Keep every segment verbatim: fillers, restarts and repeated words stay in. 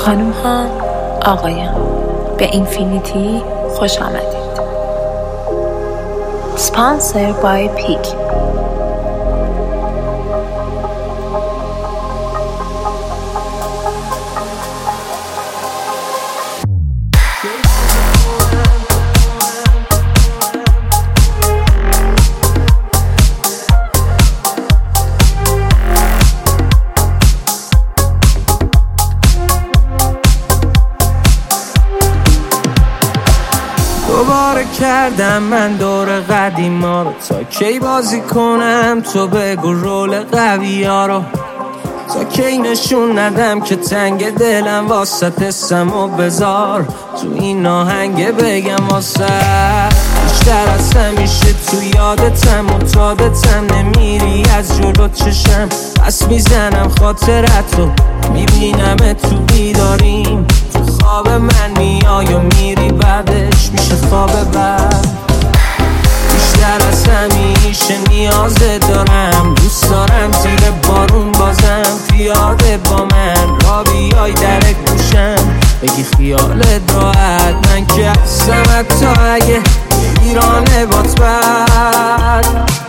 خانم ها، آقایان، به اینفینیتی خوش آمدید. Sponsored by پیک. دوباره کردم من دور قدیما رو، تا کی بازی کنم تو بگو رول قوی ها رو، تا کی نشون ندم که تنگ دلم واسه تسم و بذار تو این آهنگ بگم واسه بیشتر از همیشه تو یادتم و تادتم، نمیری از جلو چشم پس میزنم خاطرت رو، میبینم تو بیداریم تو خواب من میای و میری بعدش میشه خواب بعد. بیشتر از همیشه نیازه دارم، دوست دارم زیر بارون بازم پیاده با من را بیای در گوشم بگی خیالت راحت، من که هستم حتی اگه ایرانه بات بد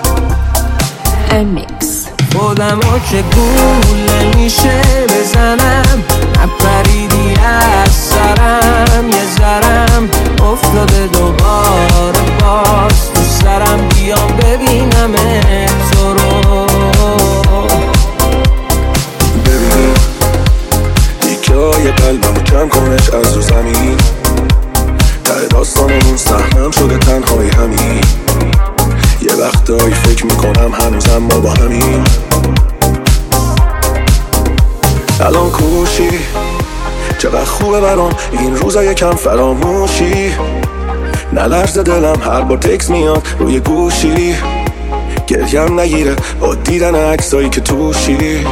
امیکس خودمو که گول نمیشه بزنم، نپریدی از سرم یه ذرم افتاده دوباره باز تو سرم، بیام ببینم تو رو. ببین دیگه قلبمو کم کنش از رو زمین، ته داستانمون سهمم شده تنهایی همین، یه وقتایی فکر میکنم هنوزم ما با همین. الان کوشی چقدر خوبه برام این روزا یکم فراموشی، نلرزه دلم هر بار تکس میاد روی گوشی، گریم نگیره با دیدن عکسایی که توشی.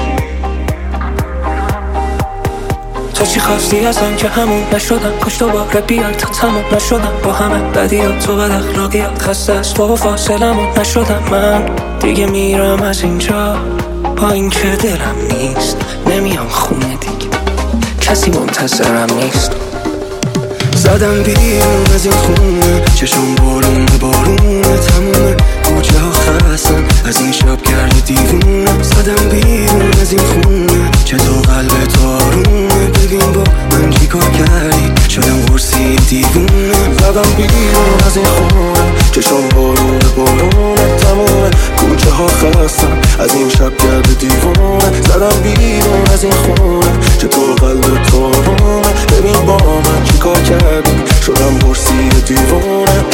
تو چی خواستی ازم که همون نشدم، کاش دوباره بیای تا تمام نشدم با همه بدیات تو بد اخلاقیات، خسته از تو و فاصلمون نشدم من دیگه، میرم از اینجا با این که دلم نیست، نمیام خونه دیگه کسی منتظرم نیست. زدم بیرون از این خونه چشم بارون به بارونه، تمومه کوچه ها خستن از این شب کرده دیوونه، زدم بیرون از این خونه چطور قلب تو آرومه، ببین با من چی کار کردی شدم قرصی دیوونه. زدم بیرون از این خونه چشم بارون به بارونه، تمومه کوچه ها خستن از این شب کرده دیوونه، زدم بیرون از این خونه چطور قلب تو آرومه، ببین با من چی کار کردی شدم قرصی دیوونه.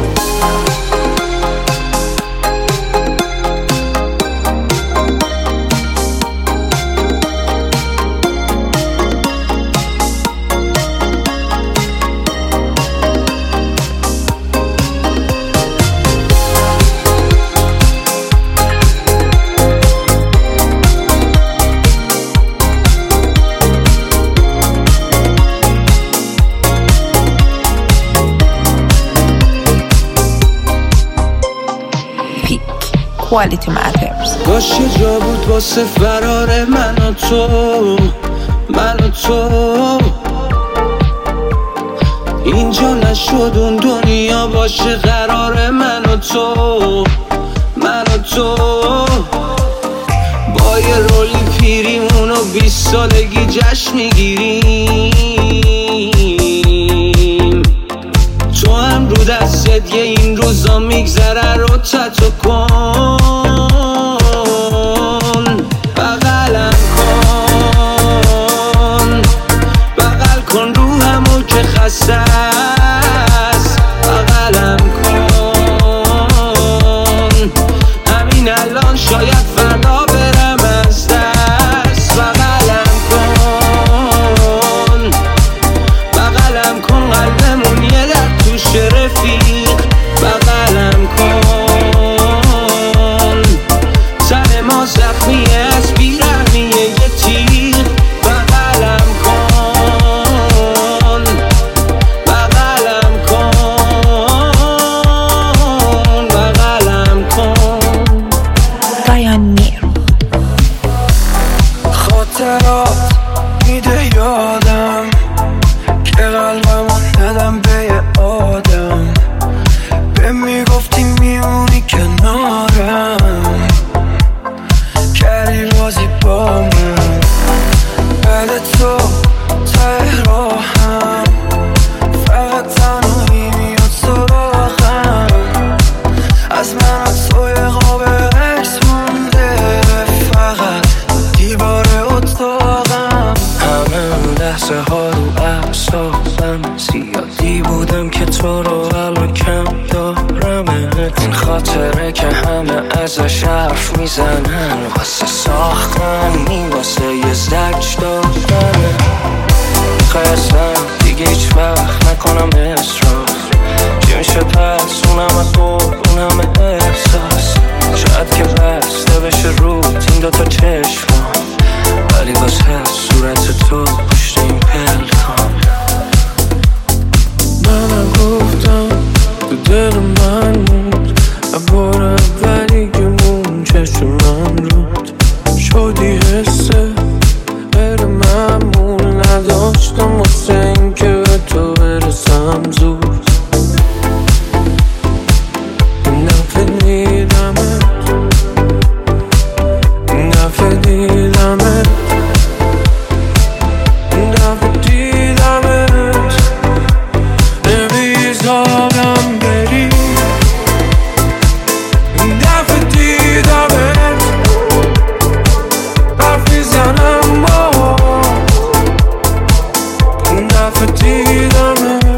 Quality matters. باشه جا بود واسه فرار من و تو، من و تو اینجا نشد اون دنیا باشه قرار من و تو، من و تو با یه رولی پیریمون و بیست سالگی جشن میگیریم، تو هم رو دستت یه این روزا میگذره رو تتو کن، بغلم کن بغل کن روحمو که خسته است، بغلم کن همین الان شاید فردا برم از دست، بغلم کن بغلم کن قلبمون یه در توش رفیق، بغلم کن سر ما زخمیه از بیرحمیه یه تیر، بغلم کن بغلم کن بغلم کن. Pioneer من واسه ساختن این واسه یه زج دادنه. میخوای اصلا دیگه هیچ وقت نکنم اصراف، چی میشه پس اونم قول اونم احساس. شاید که بسته بشه رو این دوتا چشمم، ولی واسه صورت تو پشت این پلکان. منم گفتم تو دل من موند، بار اولی که مون چشم من رود شدی حسه غیر معمول نداشتم واسه این که به تو برسم زود. این دفعه دیدمت، این دفعه دیدمت، این دفعه دیدمت نمیذارم بری. این دفعه دیدمت حرف میزنم با، این دفعه دیدمت.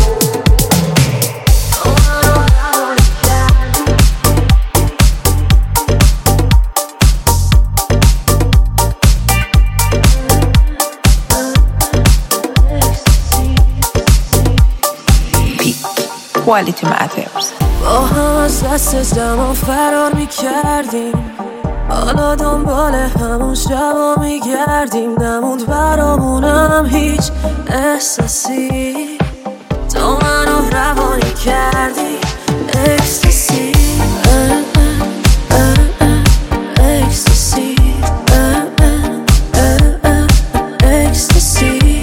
Quality Matters. با هم از دست زمان فرار میکردیم، حالا دنبال همون شبا میگردیم. نموند برامونم هیچ احساسی، تو منو روانی کردی اکستاسی. اکستاسی اکستاسی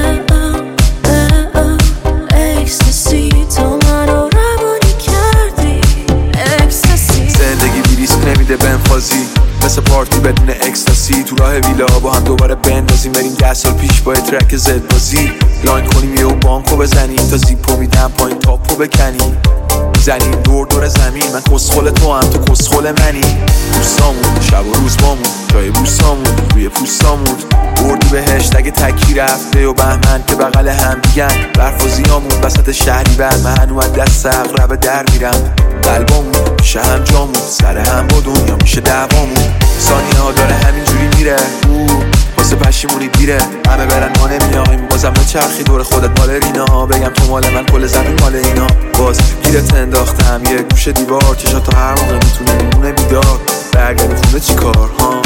اکستاسی تو منو روانی کردی اکستاسی. زندگی بی ریسک نمیده بنفازی، مثل پارتی بدون اکستاسی. تو راه ویلا با هم دوباره بندازیم، بریم ده سال پیش با ترک زد بازی. لاین کنیم یه اون بانکو بزنیم، تا زیپو میدم پایین تاپو بکنیم. میزنیم دور دور زمین، من کسخل تو هم تو کسخل منی. دوستامون شب و روز بامون، جای بوسامون روی پوستامون. بردی بهشت اگه تکی رفته و بهمن که بغل هم دیگن. برف و زیامون وسط شهری بر من هنو از دست اقربه در میرم. قلبامون میشه هم جامون، سر هم با دنیا میشه دوامون. ثانیه ها داره همینجوری میره، واسه پشیمونی دیره. همه برن ما نمیایم، بازم بچرخی دور خودت مال رینا. بگم تو مال من کل زمین مال اینا. باز گیرت انداختم یه گوشه دیوار، چشا تا هر موقع میتونه میمونه بیدار. برگردی خونه چی کار ها،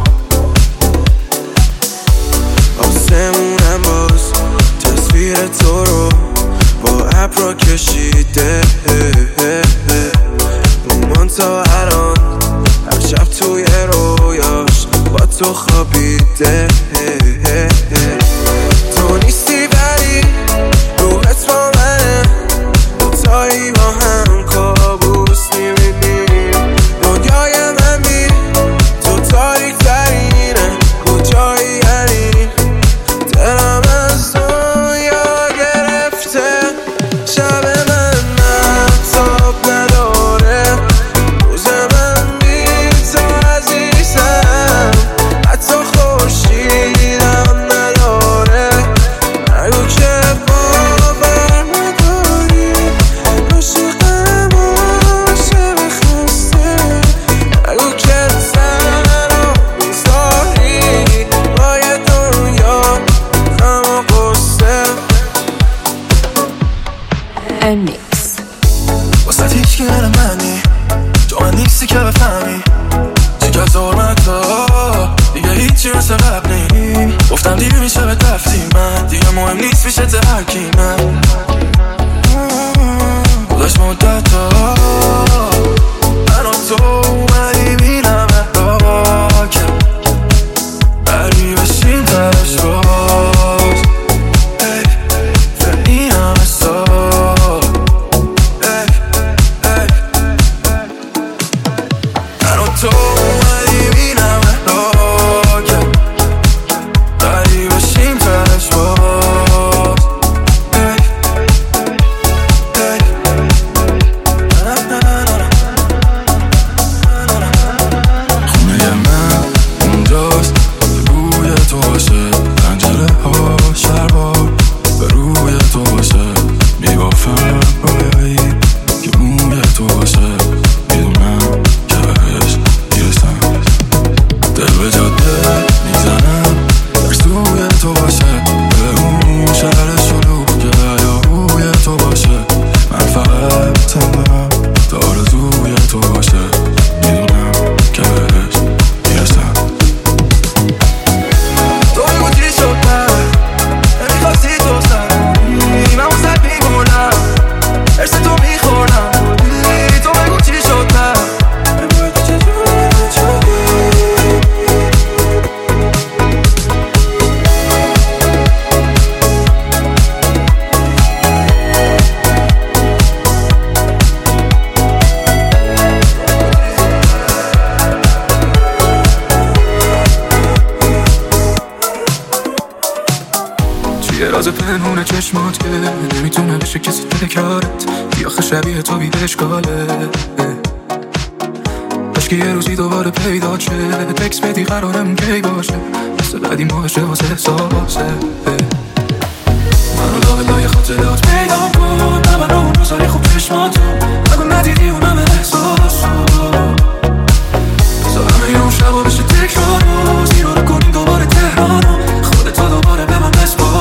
آسمونم باز تصویر تو رو با ابرا کشیده. مومان تا الان هر شب توی رویاش با تو خوابیده. تو نیستی ولی روحت با منه، دوتایی با هم کابوس میبینیم. دنیای من بی تو تاریک ترینه، کجایی یعنی دلم از دنیا گرفته. شب من مهتاب نداره، روز من بی تو عزیزم. حتی خورشیدم نداره، نگو که باور نداری. عاشقم عاشق خسته، نگو که تنها میذاری با یه دنیا غم و غصه. And mix. واسه هیچ که غیر منی، جا من نیستی که بفهمی. چی که زورمت ها دیگه هیچی مثل قبل نی. گفتم دیر میشه به دفتی من، دیگه مهم نیست میشه تحکی من. گذاشت مدت ها من و تو اومدی بینم احراکه، بری بشیم ترش باز. این همه سال من و تو اومدی بینم احراکه، بری بشیم ترش باز. خونه من اونجاست که بوی تو باشه، پنجره ها شلوار به روی تو باشه. میبافم رویایی که موی تو باشه، میدونم که بهش میرسم. راز پنهون چشمات که نمیتونه بشه کسی دلکارت، بیاخه شبیه تو بی اشکاله. عشق یه روزی دوباره پیدا شه، تکس بدی قرارم کی باشه، مثل بعدی ماهشه واسه احساسه. منو لابلای خاطرات پیدا کن، من رو اون روزای خوب چشماتو نگو ندیدی اونم احساسو. بذار همه اون شبا بشه تکرارو، زیرو رو کنیم دوباره تهرانو، خودتا دوباره به من بسپار.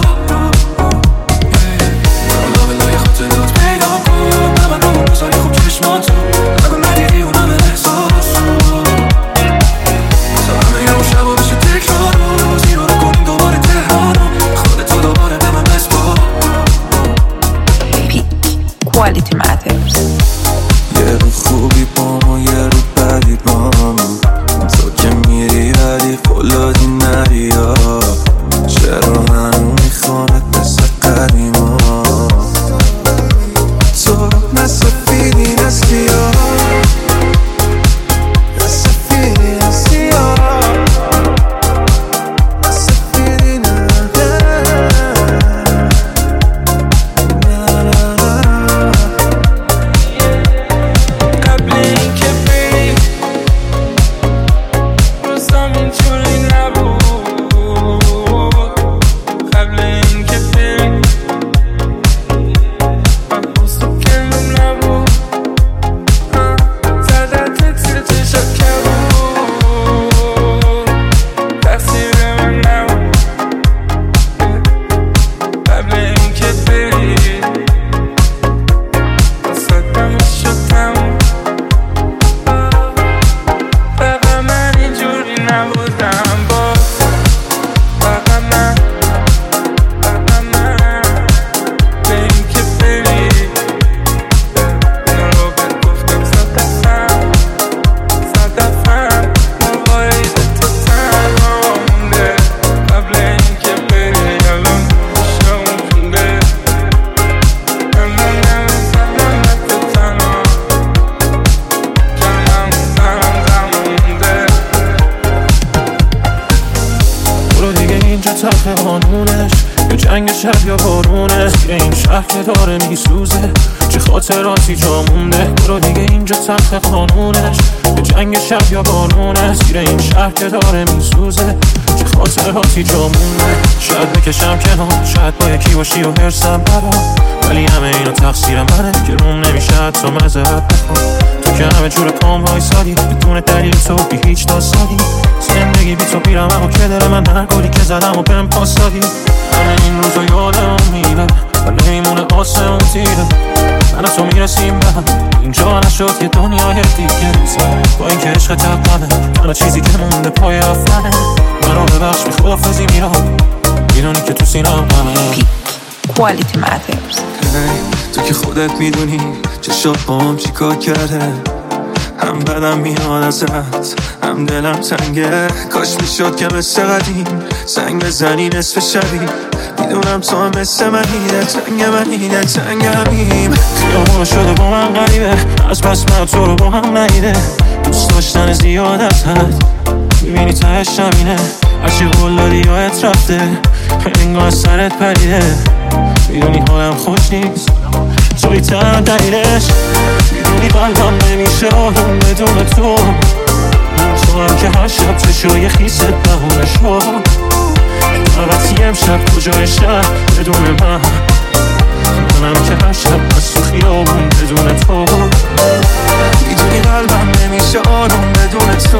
منو لابلای خاطرات پیدا کن، من رو اون روزای خوب چشماتو نگو ندیدی اونم احساسو. بذار همه اون شبا بشه تکرارو، زیرو رو کنیم دوباره تهرانو، خودتا دوباره به من بسپار. Quality Matters. یه رو خوبی با ما یه رو بدی با ما، تو که میری ولی فولادی نری ها. چرا منو میخوانت مثل قدیما، تو نه سفیدی نه سیاه، نه سفیدی نه سیاه، نه سفیدی نه تلخ قانونش، یا جنگ شب یا بارونه، زیر این شهر که داره میسوزه، چه خاطراتی جا مونده. برو دیگه اینجا تلخ قانونش، یا جنگ شب یا بارونه، زیر این شهر که داره میسوزه، چه خاطراتی جا مونده. شاید بکشم کنار، شاید با یکی باشی و هرسم برا، ولی همه اینا تقصیر منه که روم نمیشه حتی معذرت بخوام. تو که همه جور پام وایسادی بدون دلیل، تو بی هیچ داستانی، زندگی بی تو پیرم اما که دل من هر گلی که زدم و بهم پاس دادی. همه این روزا یادم میره و نمیمونه آسمون تیره، من و تو میرسیم به هم، اینجا نشد یه دنیای دیگه. با این که عشق تقنه تنها چیزی که مونده پای افرانه، منو ببخش بی خدافزی میرم، میدونی که تو سینم همه Quality Matters. تو که خودت میدونی چشات با هم چی کار کرده، هم بدم میاد ازت هم دلم تنگه. کاش میشد که مثل قدیم زنگ بزنی نصف شبی، میدونم تو هم مثل منی، دلتنگ منی دلتنگ همیم. خیابون شده با من غریبه، از بس من تو رو با هم نیده، دوست داشتن زیاد از حد، میبینی تهش همینه، هرچی قول دادی یادت رفته، انگار سرت پریده، میدونی حالم خوش نیست توی تن دلیلش، میدونی قلبم نمیشه آروم بدون تو، تو هم که هر شب چشای خیست بهونه شو، البته امشب کجای شهر بدون من، منم که هر شب از تو خیابون بدون تو، میدونی قلبم نمیشه آروم بدون تو،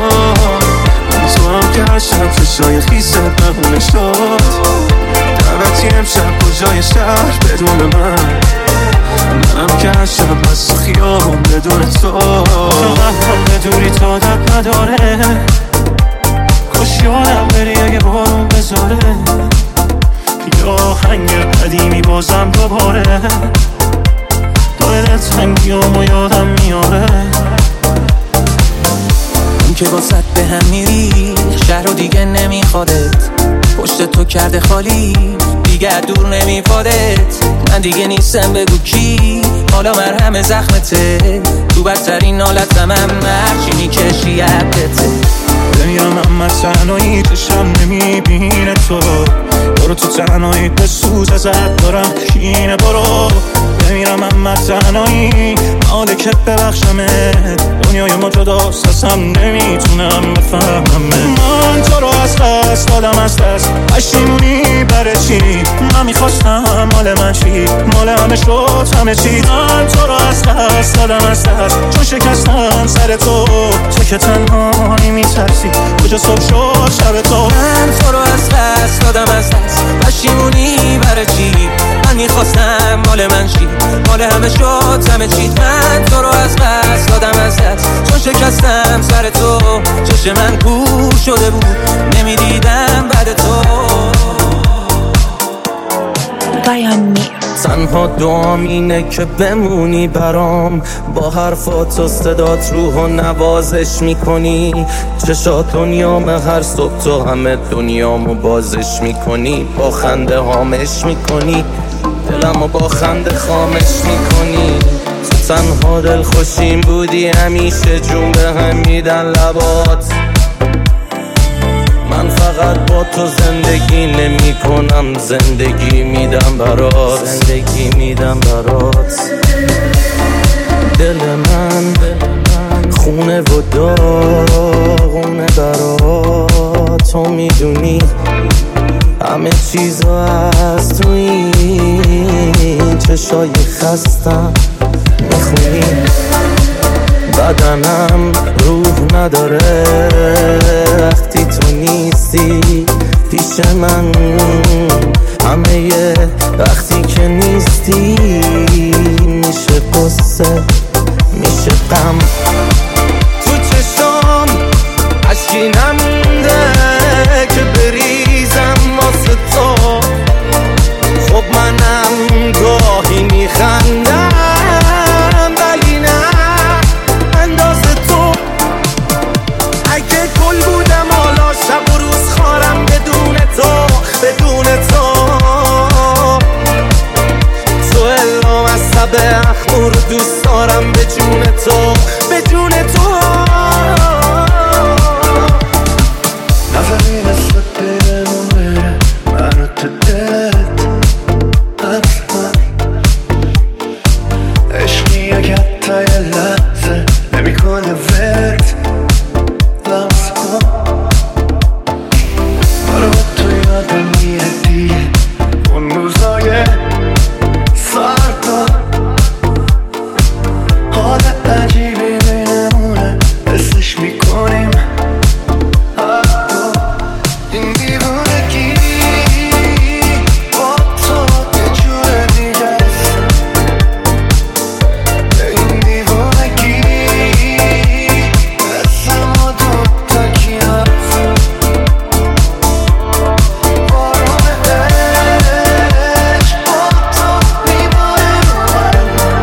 تو هم که هر شب چشای خیست بهونه شد، البته امشب کجای شهر بدون من، منم که هر شب از تو خیابون بدون تو. قلبم بدوری تا درد نداره، کاش یادم بری اگه بارون بذاره، یا آهنگ قدیمی بازم دوباره، داره دلتنگیامو یادم میاره. اون که واسط به هم میری، شهر رو دیگه نمیخوادت، پشت تو کرده خالی دیگه دور نمیپادت، من دیگه نیستم بگو کی، حالا مرهم زخمته، تو بدترین حالتم هم هرچی میکشی یدته، بمیرم اما تنهایی چشم نمیبینه تو، برو تو تنهایی به سوز ازت دارم کینه، برو بمیرم اما تنهایی مالکت ببخشمت. دنیای ما جداست ازم نمیتونم بفهمم. من تو رو از دست دادم از دست پشیمونی برای چی؟ من میخواستم مال من چی؟ مال همه شد همه چی. من تو رو از دست دادم از دست چون شکستم سر تو. تو که تنهایی میترسی کجا صبح شد شب تو. من تو رو از دست دادم از دست پشیمونی برای چی؟ من میخواستم مال من چی؟ مال همه شد همه چی. من تو رو از دست دادم از دست چون شکستم سر تو. چشم من کور شده بود نمیدیدم بعد تو. تنها دعام اینه که بمونی برام، با حرفات و صدات روح و نوازش میکنی. چشات دنیام هر صبح تو همه دنیامو بازش میکنی. با خنده هامش میکنی دلمو با خنده خامش میکنی. تو تنها دل خوشیم بودی همیشه جون به هم میدن لبات. من فقط با تو زندگی نمی کنم، زندگی میدم برات، زندگی میدم برات. دل من خونه و داغونه برات. تو میدونی همه چیزا از تو این چشای خستم میخونی. بدنم روح نداره وقتی تو نیستی پیش من. همه یه وقتی که نیستی میشه قصه میشه غم. تو چشام عشقی نمونده که بریزم واسه تو. خب منم گاهی میخندم ولی نه اندازه تو. اگه گل بودم حالا شب و روز خارم بدون تو بدون تو. تو الهام از سب اخمور دوست دارم به جون تو به جون تو. نظری مثل پیمون بره منو تو دلت اصلا. عشقی اگه تا یه لحظه نمی کنه ورد لمس کن. برو تو یادم میره دیگه اون روزای سردا. حال عجیبی بینمونه حسش میکنیم حتی این دیوونگی با تو یه جور دیگه است. این دیوونگی مثل ما دوتا کی هست. بارون عشق با تو میباره رو من.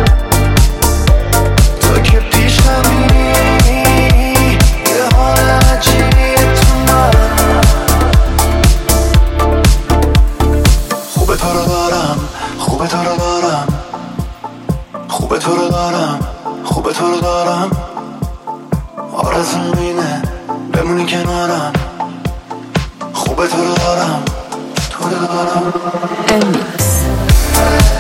تو که پیشمی یه حال عجیبی تو من. خوبه تو رو دارم خوبه تو رو دارم خوبه تو رو دارم خوبه تو رو دارم. آرزوم اینه بمونی کنارم. خوبه تو رو دارم تو رو دارم. Mix.